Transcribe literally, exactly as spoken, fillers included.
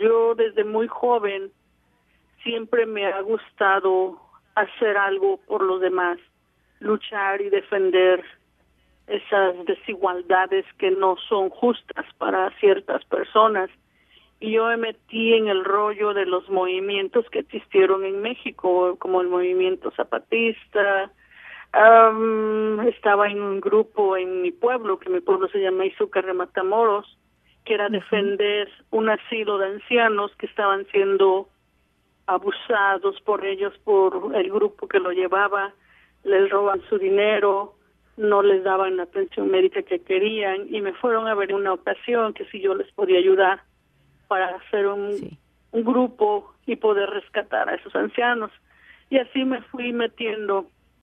yo desde muy joven siempre me ha gustado hacer algo por los demás, luchar y defender esas desigualdades que no son justas para ciertas personas. Y yo me metí en el rollo de los movimientos que existieron en México, como el movimiento zapatista. Um, estaba en un grupo en mi pueblo, que mi pueblo se llama Izúcar de Matamoros, que era defender un asilo de ancianos que estaban siendo abusados por ellos, por el grupo que lo llevaba, les roban su dinero, no les daban la atención médica que querían, y me fueron a ver en una ocasión que si yo les podía ayudar para hacer un, sí. un grupo y poder rescatar a esos ancianos. Y así me fui metiendo